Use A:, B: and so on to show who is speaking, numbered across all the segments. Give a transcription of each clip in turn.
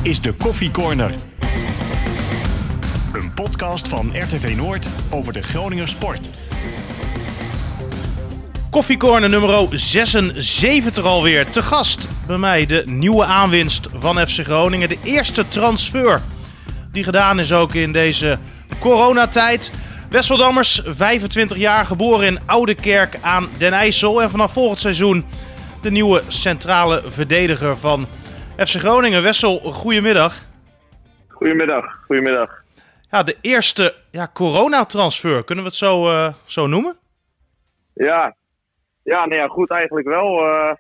A: is de Koffie Corner. Een podcast van RTV Noord over de Groninger sport.
B: Koffie Corner nummer 76 alweer. Te gast bij mij de nieuwe aanwinst van FC Groningen. De eerste transfer die gedaan is ook in deze coronatijd. Wessel Dammers, 25 jaar, geboren in Oudekerk aan Den IJssel. En vanaf volgend seizoen de nieuwe centrale verdediger van FC Groningen. Wessel, goedemiddag.
C: Goedemiddag.
B: Ja, de eerste coronatransfer, kunnen we het zo noemen?
C: Ja, goed eigenlijk wel.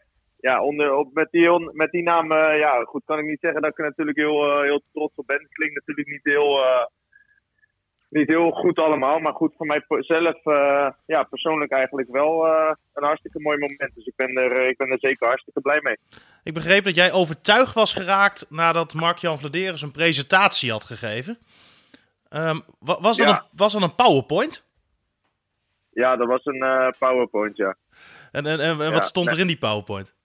C: Met die naam goed, kan ik niet zeggen dat ik er natuurlijk heel trots op ben. Het klinkt natuurlijk niet heel goed allemaal. Maar goed, voor mij zelf persoonlijk eigenlijk wel een hartstikke mooi moment. Dus ik ben er zeker hartstikke blij mee.
B: Ik begreep dat jij overtuigd was geraakt nadat Mark-Jan Vladeres een presentatie had gegeven. Was dat een PowerPoint?
C: Ja, dat was een PowerPoint, ja.
B: En wat stond er in die PowerPoint?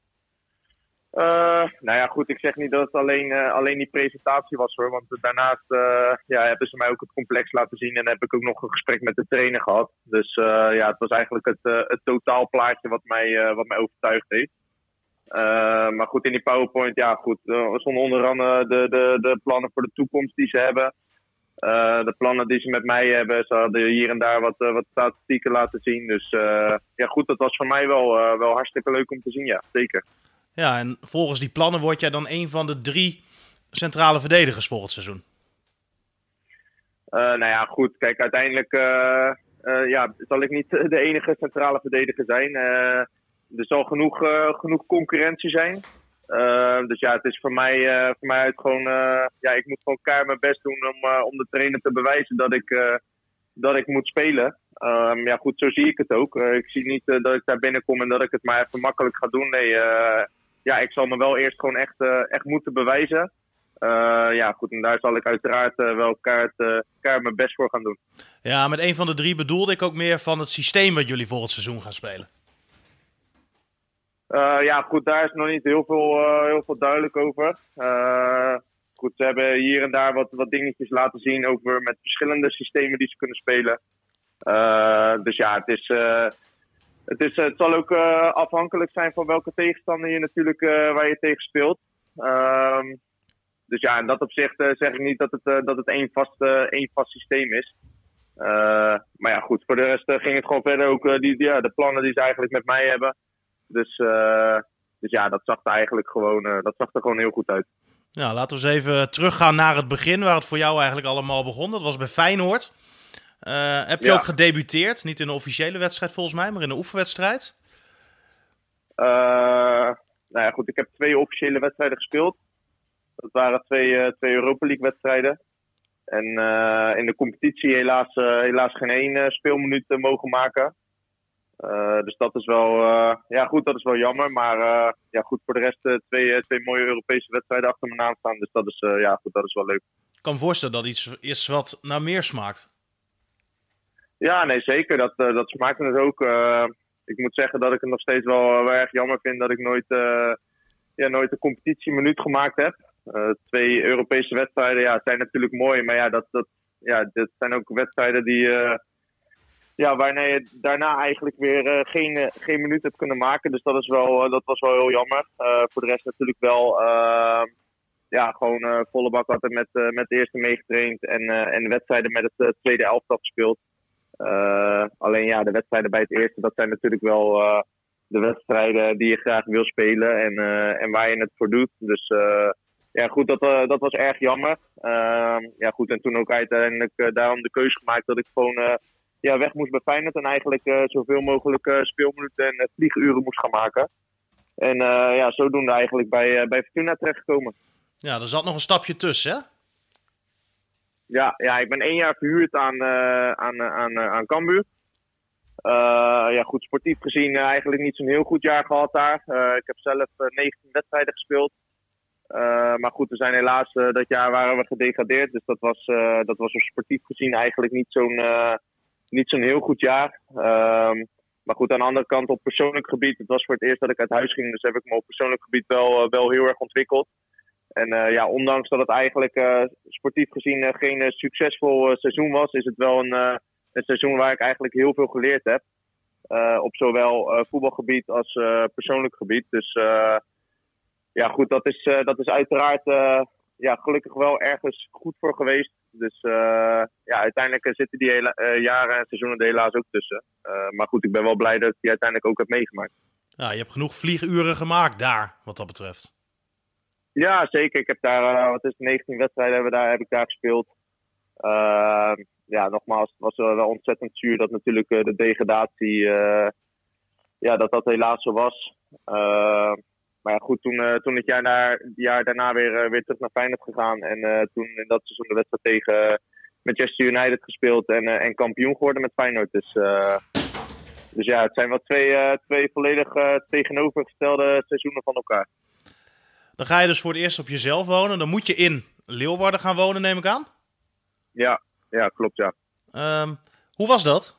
C: Goed, ik zeg niet dat het alleen die presentatie was hoor. Want daarnaast hebben ze mij ook het complex laten zien. En heb ik ook nog een gesprek met de trainer gehad. Dus het was eigenlijk het totaalplaatje wat mij overtuigd heeft. Maar goed, in die PowerPoint, er stonden onder andere de plannen voor de toekomst die ze hebben. De plannen die ze met mij hebben. Ze hadden hier en daar wat statistieken laten zien. Dus dat was voor mij wel hartstikke leuk om te zien, ja, zeker.
B: Ja, en volgens die plannen word jij dan een van de 3 centrale verdedigers volgend seizoen.
C: Goed. Kijk, uiteindelijk zal ik niet de enige centrale verdediger zijn. Er zal genoeg concurrentie zijn. Dus het is voor mij uit gewoon... ik moet gewoon keihard mijn best doen om de trainer te bewijzen dat ik moet spelen. Zo zie ik het ook. Ik zie niet dat ik daar binnenkom en dat ik het maar even makkelijk ga doen. Nee, ik zal me wel eerst gewoon echt moeten bewijzen. En daar zal ik uiteraard wel keihard mijn best voor gaan doen.
B: Ja, met een van de 3 bedoelde ik ook meer van het systeem wat jullie volgend seizoen gaan spelen.
C: Daar is nog niet heel veel duidelijk over. Ze hebben hier en daar wat dingetjes laten zien over met verschillende systemen die ze kunnen spelen. Het zal ook afhankelijk zijn van welke tegenstander je natuurlijk waar je tegen speelt. In dat opzicht zeg ik niet dat het één vast systeem is. Voor de rest ging het gewoon verder ook de plannen die ze eigenlijk met mij hebben. Dus dat zag er eigenlijk gewoon heel goed uit.
B: Nou, laten we eens even teruggaan naar het begin, waar het voor jou eigenlijk allemaal begon. Dat was bij Feyenoord. Heb je ook gedebuteerd? Niet in een officiële wedstrijd volgens mij, maar in een oefenwedstrijd?
C: Ik heb 2 officiële wedstrijden gespeeld. Dat waren 2 Europa League wedstrijden. En in de competitie helaas geen 1 speelminuut mogen maken. Dus dat is wel, dat is wel jammer. Maar voor de rest 2 mooie Europese wedstrijden achter me naam staan. Dus dat is wel leuk.
B: Ik kan me voorstellen dat iets is wat naar meer smaakt.
C: Ja, nee, zeker. Dat smaakt het ook. Ik moet zeggen dat ik het nog steeds wel erg jammer vind dat ik nooit een competitieminuut gemaakt heb. 2 Europese wedstrijden zijn natuurlijk mooi. Maar dat zijn ook wedstrijden die... waarna je daarna eigenlijk weer geen minuut hebt kunnen maken. Dus dat was wel heel jammer. Voor de rest natuurlijk wel gewoon volle bak altijd met de eerste meegetraind. En de wedstrijden met het tweede elftal gespeeld. Alleen de wedstrijden bij het eerste, dat zijn natuurlijk wel de wedstrijden die je graag wil spelen. En waar je het voor doet. Dus dat was erg jammer. En toen ook uiteindelijk daarom de keuze gemaakt dat ik gewoon... weg moest bij Feyenoord en eigenlijk zoveel mogelijk speelminuten en vlieguren moest gaan maken. En zodoende eigenlijk bij Fortuna terechtgekomen.
B: Ja, er zat nog een stapje tussen, hè?
C: Ja, ik ben 1 jaar verhuurd aan Cambuur. Sportief gezien eigenlijk niet zo'n heel goed jaar gehad daar. Ik heb zelf 19 wedstrijden gespeeld. Maar goed, we zijn helaas dat jaar waren we gedegradeerd. Dus dat was sportief gezien eigenlijk niet zo'n heel goed jaar. Maar goed, aan de andere kant op persoonlijk gebied. Het was voor het eerst dat ik uit huis ging. Dus heb ik me op persoonlijk gebied wel heel erg ontwikkeld. En ondanks dat het eigenlijk sportief gezien geen succesvol seizoen was, is het wel een seizoen waar ik eigenlijk heel veel geleerd heb. Op zowel voetbalgebied als persoonlijk gebied. Dus goed, dat is uiteraard gelukkig wel ergens goed voor geweest. Dus uiteindelijk zitten die jaren en seizoenen er helaas ook tussen. Maar goed, ik ben wel blij dat ik die uiteindelijk ook heb meegemaakt.
B: Ja, je hebt genoeg vlieguren gemaakt daar, wat dat betreft.
C: Ja, zeker. Ik heb daar, 19 wedstrijden heb ik daar gespeeld. Nogmaals, het was wel ontzettend zuur dat natuurlijk de degradatie, dat helaas zo was. Maar ja, goed, toen het jaar daarna weer terug naar Feyenoord gegaan. En toen in dat seizoen de wedstrijd tegen Manchester United gespeeld en kampioen geworden met Feyenoord. Dus het zijn wel twee volledig tegenovergestelde seizoenen van elkaar.
B: Dan ga je dus voor het eerst op jezelf wonen. Dan moet je in Leeuwarden gaan wonen, neem ik aan?
C: Ja, klopt, ja.
B: Hoe was dat?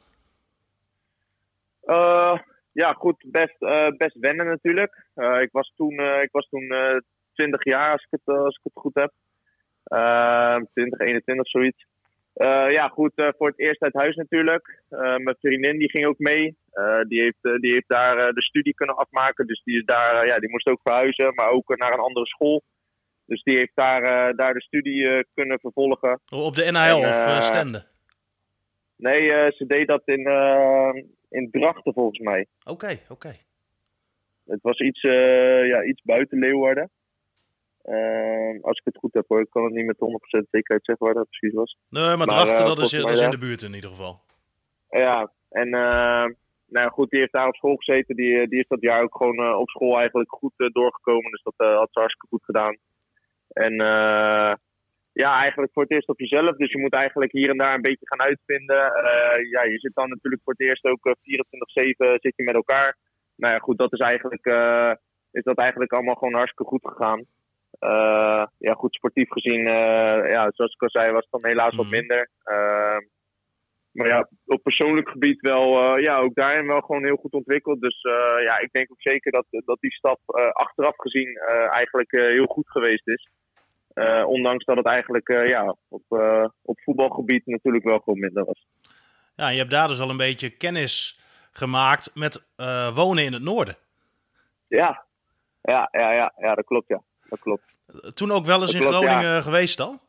C: Goed, best wennen natuurlijk. Ik was toen 20 jaar, als ik het goed heb. 20, 21, zoiets. Voor het eerst uit huis natuurlijk. Mijn vriendin die ging ook mee. Die heeft daar de studie kunnen afmaken. Dus die is daar, die moest ook verhuizen, maar ook naar een andere school. Dus die heeft daar de studie kunnen vervolgen.
B: Op de NHL of Stende?
C: Nee, ze deed dat in Drachten volgens mij.
B: Oké.
C: Het was iets buiten Leeuwarden. Als ik het goed heb hoor. Ik kan het niet met 100% zekerheid zeggen waar dat precies was.
B: Nee, maar Drachten, dat is in de buurt in ieder geval.
C: Ja, en goed, die heeft daar op school gezeten. Die is dat jaar ook gewoon op school eigenlijk goed doorgekomen. Dus dat had ze hartstikke goed gedaan. En eigenlijk voor het eerst op jezelf. Dus je moet eigenlijk hier en daar een beetje gaan uitvinden. Je zit dan natuurlijk voor het eerst ook 24/7 zit je met elkaar. Nou ja, goed, dat is eigenlijk allemaal gewoon hartstikke goed gegaan. Goed, sportief gezien, zoals ik al zei, was het dan helaas wat minder. Maar ja, op persoonlijk gebied wel, ook daarin wel gewoon heel goed ontwikkeld. Dus ik denk ook zeker dat die stap achteraf gezien eigenlijk heel goed geweest is. Ondanks dat het eigenlijk op voetbalgebied natuurlijk wel gewoon minder was.
B: Ja, je hebt daar dus al een beetje kennis gemaakt met wonen in het noorden.
C: Ja, dat klopt, ja. Dat klopt.
B: Toen ook wel eens in Groningen geweest dan?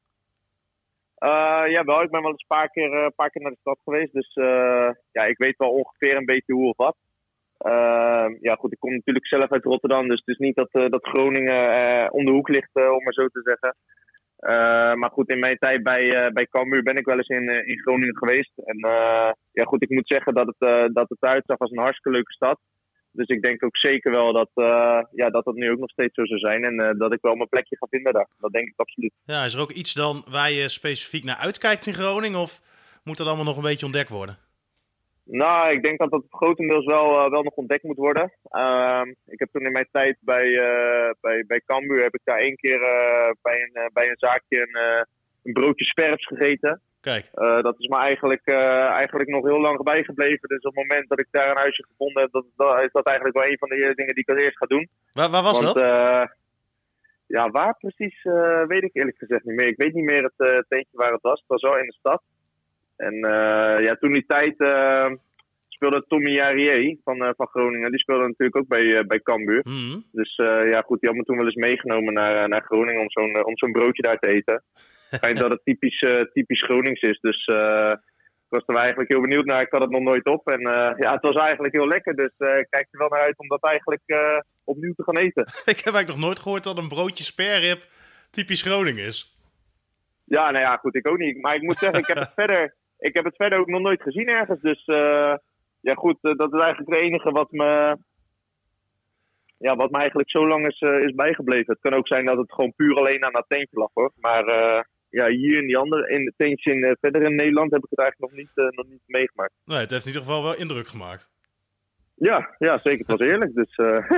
C: Wel. Ik ben wel eens een paar keer naar de stad geweest. Dus ik weet wel ongeveer een beetje hoe of wat. Goed, ik kom natuurlijk zelf uit Rotterdam. Dus het is niet dat Groningen om de hoek ligt, om maar zo te zeggen. Maar goed, in mijn tijd bij Cambuur ben ik wel eens in Groningen geweest. En goed, ik moet zeggen dat het eruit zag als een hartstikke leuke stad. Dus ik denk ook zeker wel dat nu ook nog steeds zo zou zijn. En dat ik wel mijn plekje ga vinden daar. Dat denk ik absoluut.
B: Ja, is er ook iets dan waar je specifiek naar uitkijkt in Groningen? Of moet dat allemaal nog een beetje ontdekt worden?
C: Nou, ik denk dat dat grotendeels wel nog ontdekt moet worden. Ik heb toen in mijn tijd bij Cambuur heb ik daar 1 keer bij een zaakje een broodje sperps gegeten.
B: Kijk.
C: Dat is me eigenlijk nog heel lang bijgebleven. Dus op het moment dat ik daar een huisje gevonden heb, is dat eigenlijk wel een van de dingen die ik als eerst ga doen.
B: Waar was dat?
C: Waar precies weet ik eerlijk gezegd niet meer. Ik weet niet meer het tentje waar het was. Het was wel in de stad. En toen die tijd speelde Tommy Jarier van Groningen. Die speelde natuurlijk ook bij Cambuur.
B: Mm-hmm.
C: Dus goed, die had me toen wel eens meegenomen naar Groningen om zo'n broodje daar te eten. Schijnt dat het typisch Gronings is. Dus ik was er eigenlijk heel benieuwd naar. Ik had het nog nooit op. En het was eigenlijk heel lekker. Dus ik kijk er wel naar uit om dat eigenlijk opnieuw te gaan eten.
B: Ik heb eigenlijk nog nooit gehoord dat een broodje sperrib typisch Groningen is.
C: Ja, nou ja, goed, ik ook niet. Maar ik moet zeggen, ik heb het verder ook nog nooit gezien ergens. Dus goed, dat is eigenlijk het enige wat me eigenlijk zo lang is bijgebleven. Het kan ook zijn dat het gewoon puur alleen aan dat teentje lag, hoor. Maar hier in die andere, in het teentje verder in Nederland heb ik het eigenlijk nog niet meegemaakt.
B: Nee, het heeft in ieder geval wel indruk gemaakt.
C: Ja, zeker. Het was eerlijk. Dus,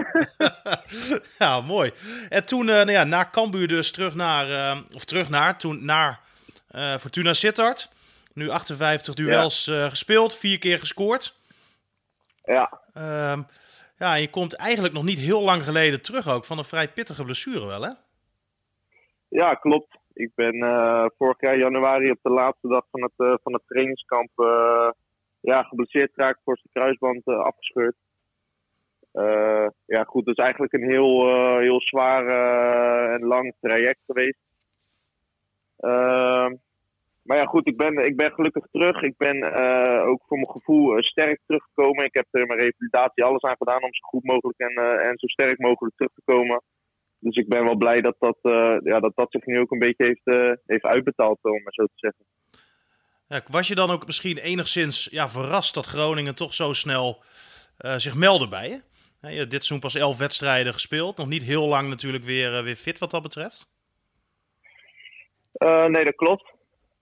B: Ja, mooi. En toen na Cambuur dus naar Fortuna Sittard. Nu 58 duels gespeeld, 4 keer gescoord.
C: Ja.
B: En je komt eigenlijk nog niet heel lang geleden terug ook van een vrij pittige blessure wel, hè?
C: Ja, klopt. Ik ben vorig jaar januari op de laatste dag van het trainingskamp geblesseerd geraakt, voor zijn kruisband afgescheurd. Ja, goed, dat is eigenlijk een heel zwaar en lang traject geweest. Maar ja, goed, ik ben gelukkig terug. Ik ben ook voor mijn gevoel sterk teruggekomen. Ik heb er in mijn revalidatie alles aan gedaan om zo goed mogelijk en zo sterk mogelijk terug te komen. Dus ik ben wel blij dat zich nu ook een beetje heeft uitbetaald, om maar zo te zeggen.
B: Ja, was je dan ook misschien enigszins verrast dat Groningen toch zo snel zich meldde bij je? Je hebt dit seizoen pas 11 wedstrijden gespeeld. Nog niet heel lang natuurlijk weer fit wat dat betreft.
C: Nee, dat klopt.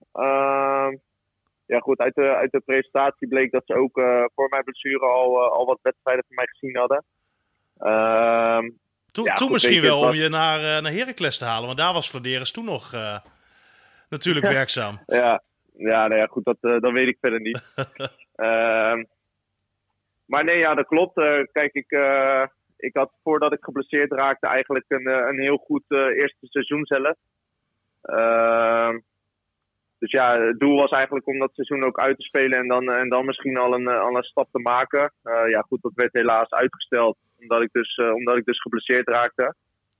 C: Ja goed, uit de presentatie bleek dat ze ook voor mijn blessure al wat wedstrijden van mij gezien hadden.
B: Toen misschien wel om je naar Heracles te halen. Want daar was Vladeris toen nog natuurlijk werkzaam. Ja, goed, dat weet ik verder niet. Maar nee, ja, dat klopt. Kijk, ik had voordat ik geblesseerd raakte eigenlijk een heel goed eerste seizoen zelf. Dus ja, het doel was eigenlijk om dat seizoen ook uit te spelen en dan misschien al een stap te maken. Ja goed, dat werd helaas uitgesteld omdat ik dus geblesseerd raakte.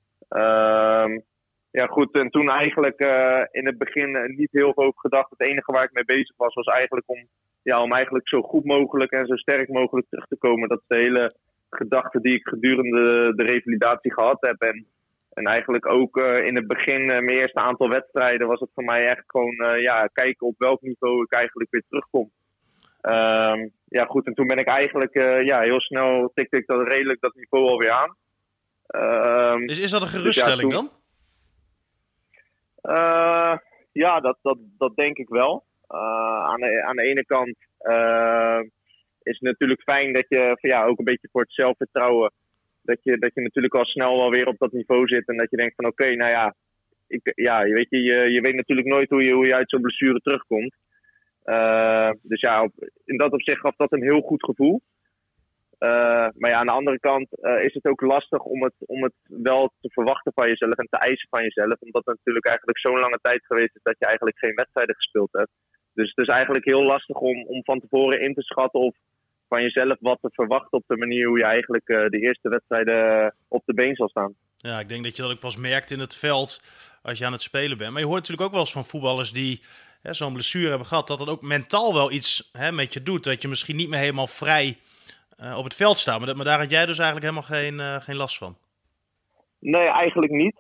B: Ja goed, en toen eigenlijk in het begin niet heel veel over gedacht. Het enige waar ik mee bezig was eigenlijk om eigenlijk zo goed mogelijk en zo sterk mogelijk terug te komen. Dat is de hele gedachte die ik gedurende de revalidatie gehad heb. En eigenlijk ook in het begin, mijn eerste aantal wedstrijden, was het voor mij echt gewoon kijken op welk niveau ik eigenlijk weer terugkom. Ja goed, en toen ben ik eigenlijk heel snel tikte ik dat niveau alweer aan. Is dat een geruststelling dan?
C: Ja, dat denk ik wel. Aan de ene kant is het natuurlijk fijn dat je ook een beetje voor het zelfvertrouwen, dat je natuurlijk al snel wel weer op dat niveau zit en dat je denkt van oké, je weet natuurlijk nooit hoe je uit zo'n blessure terugkomt. Dus ja, in dat opzicht gaf dat een heel goed gevoel. Maar ja, aan de andere kant is het ook lastig om het wel te verwachten van jezelf en te eisen van jezelf. Omdat het natuurlijk eigenlijk zo'n lange tijd geweest is dat je eigenlijk geen wedstrijden gespeeld hebt. Dus het is eigenlijk heel lastig om van tevoren in te schatten of van jezelf wat te verwachten op de manier hoe je eigenlijk de eerste wedstrijden op de been zal staan.
B: Ja, ik denk dat je dat ook pas merkt in het veld als je aan het spelen bent. Maar je hoort natuurlijk ook wel eens van voetballers die zo'n blessure hebben gehad, dat dat ook mentaal wel iets met je doet. Dat je misschien niet meer helemaal vrij op het veld staat. Maar daar had jij dus eigenlijk helemaal geen last van.
C: Nee, eigenlijk niet.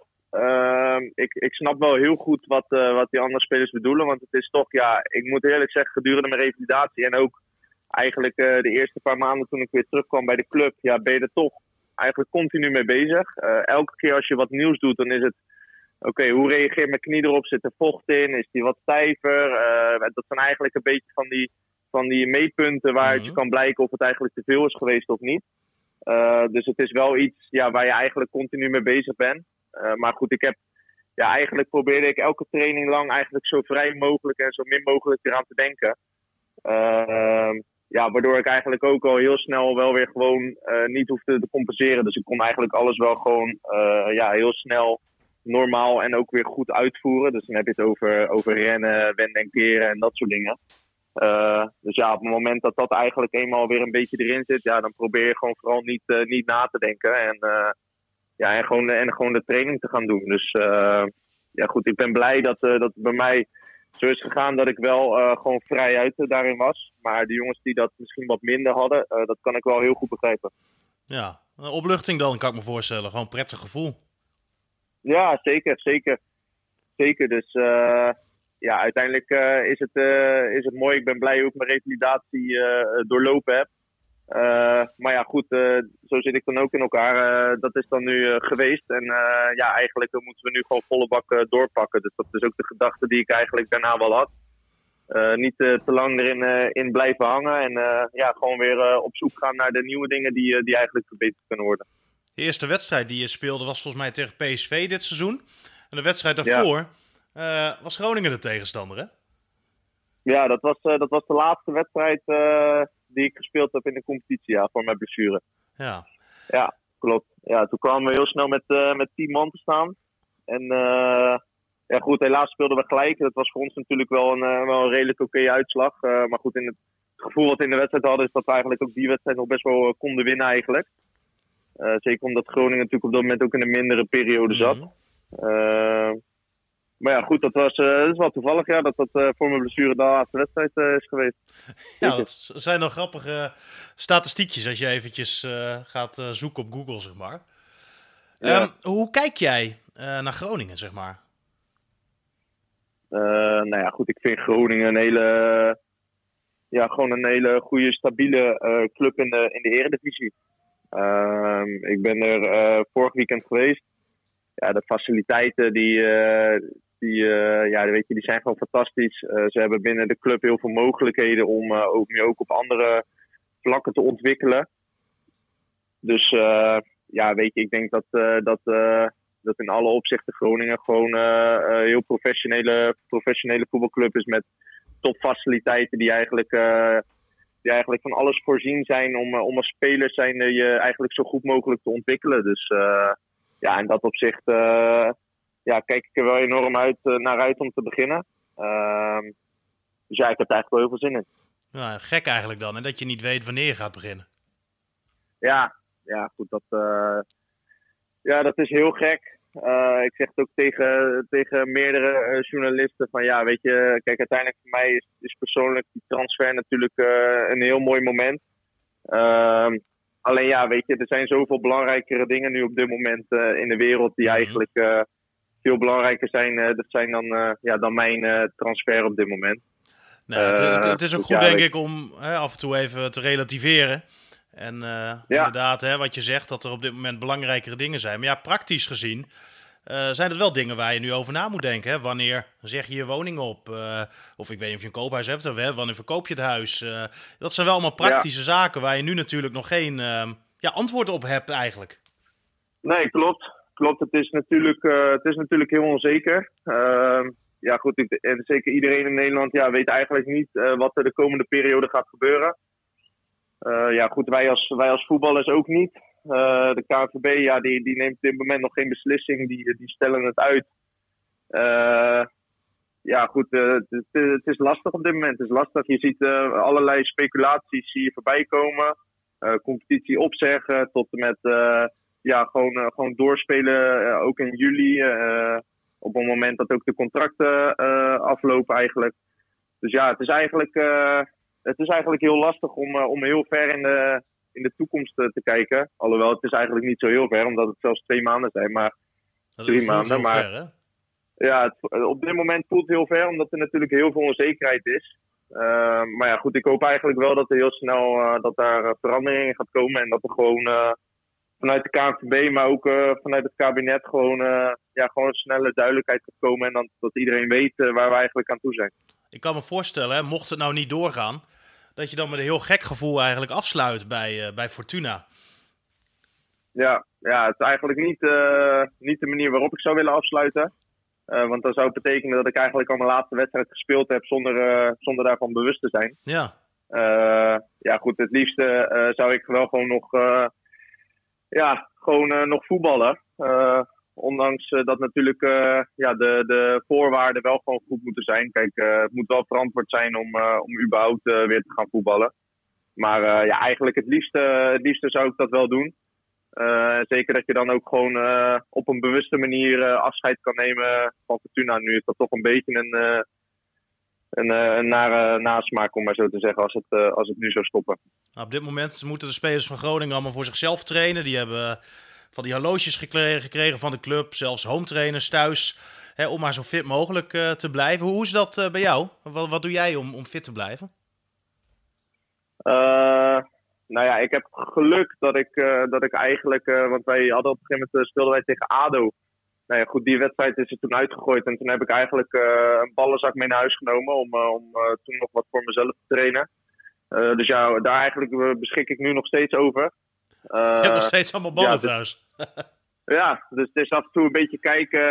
C: Ik snap wel heel goed wat die andere spelers bedoelen. Want het is toch, ik moet eerlijk zeggen, gedurende mijn revalidatie en ook eigenlijk de eerste paar maanden toen ik weer terugkwam bij de club, ben je er toch eigenlijk continu mee bezig. Elke keer als je wat nieuws doet, dan is het oké, hoe reageert mijn knie erop? Zit er vocht in? Is die wat stijver? Dat zijn eigenlijk een beetje van die meetpunten waaruit je kan blijken of het eigenlijk te veel is geweest of niet. Dus het is wel iets waar je eigenlijk continu mee bezig bent. Maar goed, eigenlijk probeerde ik elke training lang eigenlijk zo vrij mogelijk en zo min mogelijk eraan te denken. Waardoor ik eigenlijk ook al heel snel wel weer gewoon niet hoefde te compenseren. Dus ik kon eigenlijk alles wel gewoon heel snel normaal en ook weer goed uitvoeren. Dus dan heb je het over rennen, wenden en keren en dat soort dingen. Dus op het moment dat dat eigenlijk eenmaal weer een beetje erin zit, dan probeer je gewoon vooral niet na te denken. En gewoon de training te gaan doen. Dus goed, ik ben blij dat het bij mij zo is gegaan dat ik wel gewoon vrijuit daarin was. Maar de jongens die dat misschien wat minder hadden, dat kan ik wel heel goed begrijpen.
B: Ja, een opluchting dan, kan ik me voorstellen. Gewoon een prettig gevoel.
C: Ja, zeker. Dus uiteindelijk is het mooi. Ik ben blij hoe ik mijn revalidatie doorlopen heb. Maar ja, goed, zo zit ik dan ook in elkaar. Dat is dan nu geweest. En eigenlijk moeten we nu gewoon volle bak doorpakken. Dus dat is ook de gedachte die ik eigenlijk daarna wel had. Niet te lang erin in blijven hangen. En gewoon weer op zoek gaan naar de nieuwe dingen die eigenlijk verbeterd kunnen worden.
B: De eerste wedstrijd die je speelde was volgens mij tegen PSV dit seizoen. En de wedstrijd daarvoor was Groningen de tegenstander, hè?
C: Ja, dat was de laatste wedstrijd die ik gespeeld heb in de competitie, voor mijn blessure. Ja, klopt. Ja, toen kwamen we heel snel met 10 man te staan. En Ja goed, helaas speelden we gelijk. Dat was voor ons natuurlijk wel een redelijk oké uitslag. Maar goed, in het gevoel wat we in de wedstrijd hadden, is dat we eigenlijk ook die wedstrijd nog best wel konden winnen eigenlijk. Zeker omdat Groningen natuurlijk op dat moment ook in een mindere periode zat. Maar ja, goed, dat is wel toevallig dat voor mijn blessure de laatste wedstrijd is geweest.
B: Ja, dat zijn nog grappige statistiekjes als je eventjes gaat zoeken op Google, zeg maar.
C: Ja.
B: Hoe kijk jij naar Groningen, zeg maar?
C: Nou ja, goed, ik vind Groningen gewoon een hele goede, stabiele club in de Eredivisie. Ik ben er vorig weekend geweest. Ja, de faciliteiten die zijn gewoon fantastisch. Ze hebben binnen de club heel veel mogelijkheden om ook op andere vlakken te ontwikkelen. Dus ik denk dat in alle opzichten Groningen gewoon een heel professionele voetbalclub is met topfaciliteiten die eigenlijk van alles voorzien zijn om als speler zijn je eigenlijk zo goed mogelijk te ontwikkelen. Dus in dat opzicht kijk ik er wel enorm naar uit om te beginnen. Dus ja, ik heb er eigenlijk wel heel veel zin in.
B: Nou, gek eigenlijk dan, en dat je niet weet wanneer je gaat beginnen.
C: Ja, goed, dat is heel gek. Ik zeg het ook tegen meerdere journalisten van weet je, kijk, uiteindelijk voor mij is persoonlijk die transfer natuurlijk een heel mooi moment. Alleen weet je, er zijn zoveel belangrijkere dingen nu op dit moment in de wereld die eigenlijk veel belangrijker zijn. Dat zijn dan mijn transfer op dit moment.
B: Nou, het is ook goed, denk ik, om af en toe even te relativeren. En inderdaad, wat je zegt, dat er op dit moment belangrijkere dingen zijn. Maar ja, praktisch gezien zijn het wel dingen waar je nu over na moet denken. Hè? Wanneer zeg je je woning op? Of ik weet niet of je een koophuis hebt. Of wanneer verkoop je het huis? Dat zijn wel allemaal praktische zaken waar je nu natuurlijk nog geen antwoord op hebt eigenlijk.
C: Nee, klopt. Het is natuurlijk heel onzeker. En zeker iedereen in Nederland weet eigenlijk niet wat er de komende periode gaat gebeuren. Wij als voetballers ook niet. De KNVB die neemt op dit moment nog geen beslissing. Die stellen het uit. Het is lastig op dit moment. Het is lastig. Je ziet allerlei speculaties voorbij komen. Competitie opzeggen tot en met gewoon doorspelen. Ook in juli. Op het moment dat ook de contracten aflopen eigenlijk. Dus het is eigenlijk heel lastig om heel ver in de toekomst te kijken. Alhoewel, het is eigenlijk niet zo heel ver, omdat het zelfs 2 maanden zijn, maar 3 maanden. Maar
B: ver, hè?
C: Ja, op dit moment voelt het heel ver, omdat er natuurlijk heel veel onzekerheid is. Ik hoop eigenlijk wel dat er heel snel dat daar veranderingen gaat komen. En dat er gewoon vanuit de KNVB, maar ook vanuit het kabinet gewoon snelle duidelijkheid gaat komen. En dat iedereen weet waar we eigenlijk aan toe zijn.
B: Ik kan me voorstellen, mocht het nou niet doorgaan, dat je dan met een heel gek gevoel eigenlijk afsluit bij Fortuna. Ja,
C: het is eigenlijk niet de manier waarop ik zou willen afsluiten. Want dat zou betekenen dat ik eigenlijk al mijn laatste wedstrijd gespeeld heb zonder daarvan bewust te zijn.
B: Ja.
C: Het liefste zou ik wel gewoon nog voetballen. Ondanks dat natuurlijk de voorwaarden wel gewoon goed moeten zijn. Kijk, het moet wel verantwoord zijn om überhaupt weer te gaan voetballen. Maar eigenlijk het liefste zou ik dat wel doen. Zeker dat je dan ook gewoon op een bewuste manier afscheid kan nemen van Fortuna. Nu is dat toch een beetje een nare nasmaak, om maar zo te zeggen, als het nu zou stoppen.
B: Nou, op dit moment moeten de spelers van Groningen allemaal voor zichzelf trainen. Die hebben van die horloges gekregen van de club, zelfs home trainers thuis, om maar zo fit mogelijk te blijven. Hoe is dat bij jou? Wat doe jij om fit te blijven?
C: Ik heb geluk dat ik eigenlijk, want wij hadden op een gegeven moment speelden wij tegen ADO. Nou ja, goed, die wedstrijd is er toen uitgegooid en toen heb ik eigenlijk een ballenzak mee naar huis genomen om toen nog wat voor mezelf te trainen. Dus daar eigenlijk beschik ik nu nog steeds over.
B: Je hebt nog steeds allemaal ballen thuis.
C: Ja, dus het is af en toe een beetje kijken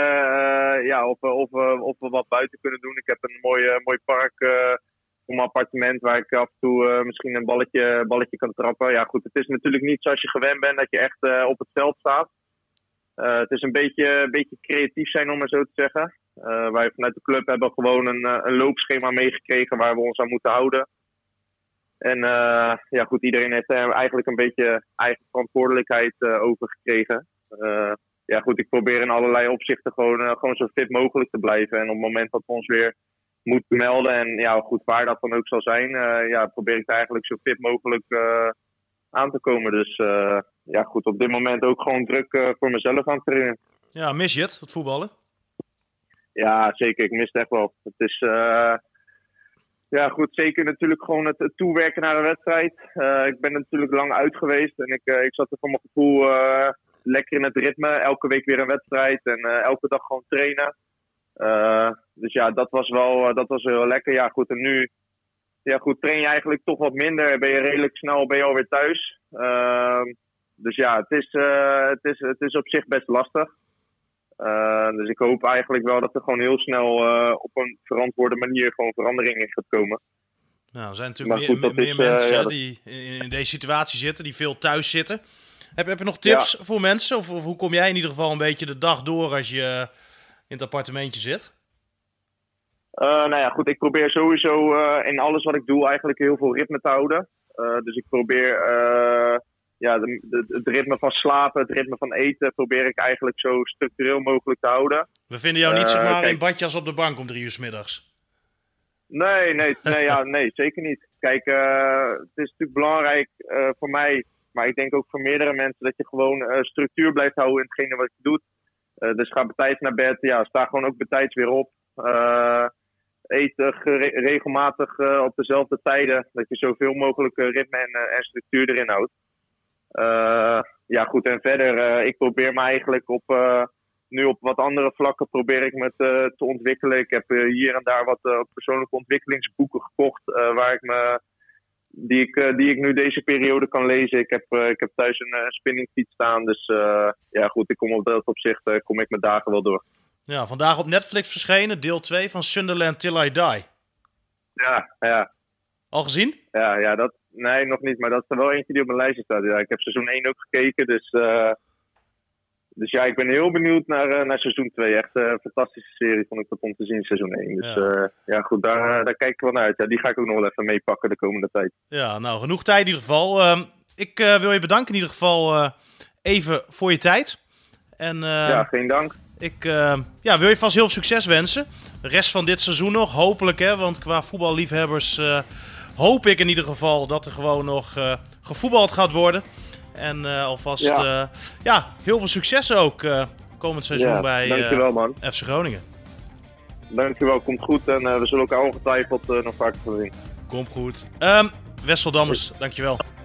C: of we wat buiten kunnen doen. Ik heb een mooi park voor mijn appartement waar ik af en toe misschien een balletje kan trappen. Ja goed, het is natuurlijk niet zoals je gewend bent dat je echt op het veld staat. Het is een beetje creatief zijn, om maar zo te zeggen. Wij vanuit de club hebben gewoon een loopschema meegekregen waar we ons aan moeten houden. En ja, goed, iedereen heeft er eigenlijk een beetje eigen verantwoordelijkheid over gekregen. Ja, goed, ik probeer in allerlei opzichten gewoon zo fit mogelijk te blijven. En op het moment dat we ons weer moeten melden, en ja, goed, waar dat dan ook zal zijn, ja, probeer ik eigenlijk zo fit mogelijk aan te komen. Dus ja, goed, op dit moment ook gewoon druk voor mezelf aan het trainen.
B: Ja, mis je het voetballen?
C: Ja, zeker. Ik mis het echt wel. Het is, ja goed, zeker natuurlijk gewoon het toewerken naar een wedstrijd. Ik ben natuurlijk lang uit geweest en ik zat er voor mijn gevoel lekker in het ritme. Elke week weer een wedstrijd en elke dag gewoon trainen. Dus ja, dat was wel heel lekker. Ja goed, en nu ja, goed, train je eigenlijk toch wat minder. Ben je redelijk snel alweer thuis. Dus ja, het is op zich best lastig. Dus ik hoop eigenlijk wel dat er gewoon heel snel op een verantwoorde manier gewoon verandering in gaat komen.
B: Nou, er zijn natuurlijk meer mensen die in deze situatie zitten, die veel thuis zitten. Heb je nog tips voor mensen? Of hoe kom jij in ieder geval een beetje de dag door als je in het appartementje zit?
C: Nou ja, goed, ik probeer sowieso in alles wat ik doe eigenlijk heel veel ritme te houden. Dus ik probeer ja, het ritme van slapen, het ritme van eten, probeer ik eigenlijk zo structureel mogelijk te houden.
B: We vinden jou niet zomaar in badjas op de bank om 3 uur 's middags.
C: Nee, zeker niet. Kijk, het is natuurlijk belangrijk voor mij, maar ik denk ook voor meerdere mensen, dat je gewoon structuur blijft houden in hetgene wat je doet. Dus ga betijds naar bed, ja, sta gewoon ook betijds weer op. Eet regelmatig op dezelfde tijden, dat je zoveel mogelijk ritme en structuur erin houdt. Ja goed, en verder, ik probeer me eigenlijk nu op wat andere vlakken probeer ik me te ontwikkelen. Ik heb hier en daar wat persoonlijke ontwikkelingsboeken gekocht, die ik nu deze periode kan lezen. Ik heb thuis een spinningfiets staan, dus ja goed, ik kom op dat opzicht kom ik mijn dagen wel door.
B: Ja, vandaag op Netflix verschenen, deel 2 van Sunderland Till I Die.
C: Ja.
B: Al gezien?
C: Ja, nee, nog niet, maar dat is er wel eentje die op mijn lijstje staat. Ja, ik heb seizoen 1 ook gekeken, dus ja, ik ben heel benieuwd naar seizoen 2. Echt een fantastische serie vond ik dat om te zien, seizoen 1. Dus ja goed, daar kijk ik wel naar uit. Ja, die ga ik ook nog wel even meepakken de komende tijd.
B: Ja, nou, genoeg tijd in ieder geval. Ik wil je bedanken in ieder geval even voor je tijd. En,
C: ja, geen dank.
B: Ik wil je vast heel veel succes wensen. De rest van dit seizoen nog, hopelijk, hè, want qua voetballiefhebbers hoop ik in ieder geval dat er gewoon nog gevoetbald gaat worden. En alvast heel veel succes ook komend seizoen bij
C: dankjewel, man.
B: FC Groningen.
C: Dankjewel, komt goed en we zullen elkaar ongetwijfeld nog vaker zien.
B: Komt goed. Wessel Dammers, dankjewel.